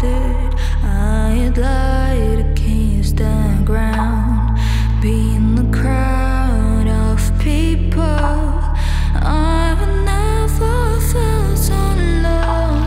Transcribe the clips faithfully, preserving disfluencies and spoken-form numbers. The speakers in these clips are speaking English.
crowded. I'd lie to kiss the ground, be in the crowd of people. I've never felt so alone.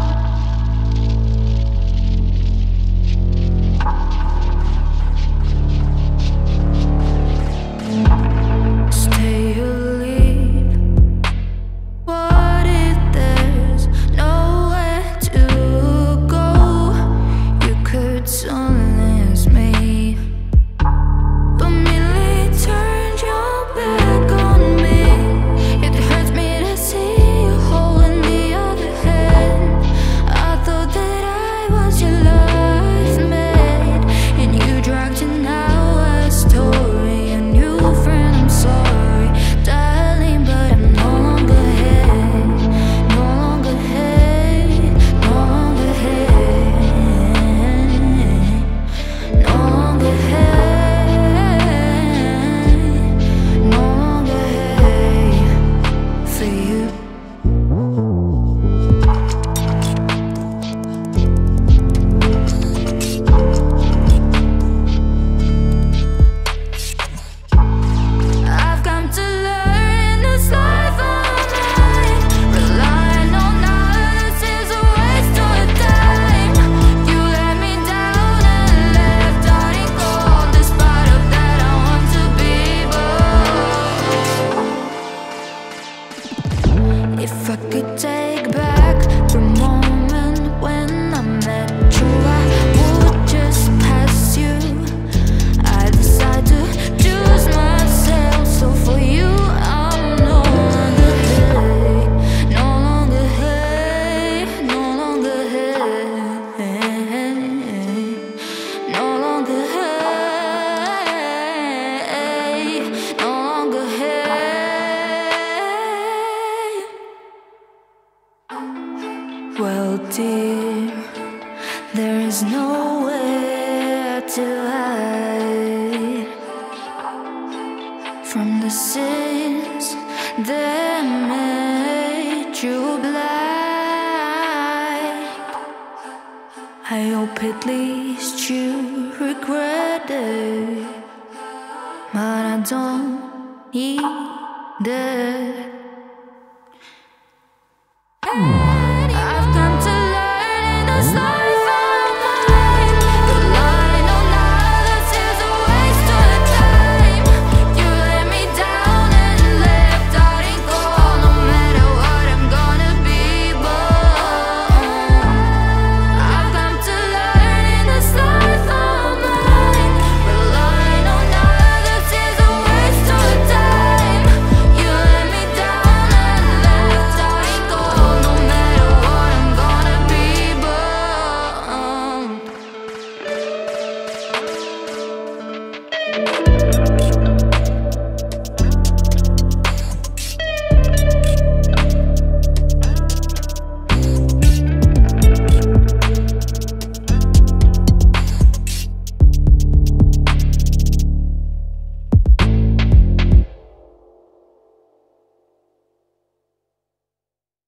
Stay or leave. What if there's nowhere to go? You could silence me, but merely turned your back on me. It hurts me to see you holding the other hand. I thought that I was your life mate, and you dragged it now a story. A new friend, I'm sorry, darling, but I'm no longer here. No longer here. No longer here. No longer here. No longer here for you. I've come to learn this life of mine, relying on others is a waste of time. You let me down and left out in cold. Despite of that, I want to be bold. If I could take back the moment when I met you, I would just pass you. I decide to choose myself, so for you I'm no longer here. No longer here. No longer here. No longer here. No longer here. Well, dear, there is nowhere to hide from the sins that made you blind. I hope at least you regret it, but I don't either.